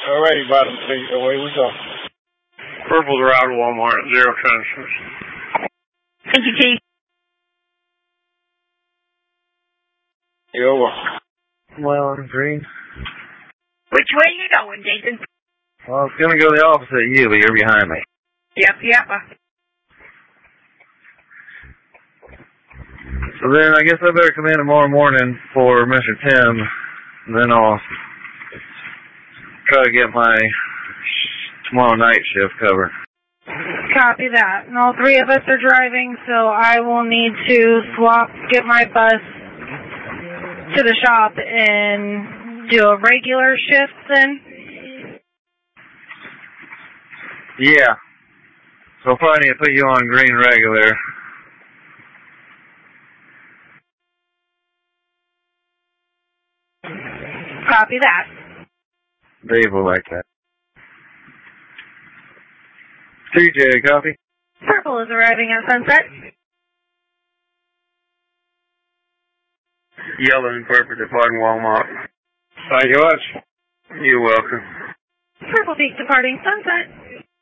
Alrighty, bottom seat, away we go. Purple's around Walmart, 0 transfers. Thank you, Chief. You're welcome. Well, I'm green. Which way are you going, Jason? Well, I was going to go the opposite of you, but you're behind me. Yep. So then I guess I better come in tomorrow morning for Mr. Tim, and then I'll try to get my tomorrow night shift covered. Copy that. And all three of us are driving, so I will need to get my bus to the shop and do a regular shift then? Yeah. So I'll probably need to put you on green regular. Copy that. Dave will like that. TJ, copy? Purple is arriving at Sunset. Yellow and purple departing Walmart. Thank you much. You're welcome. Purple Peak departing Sunset.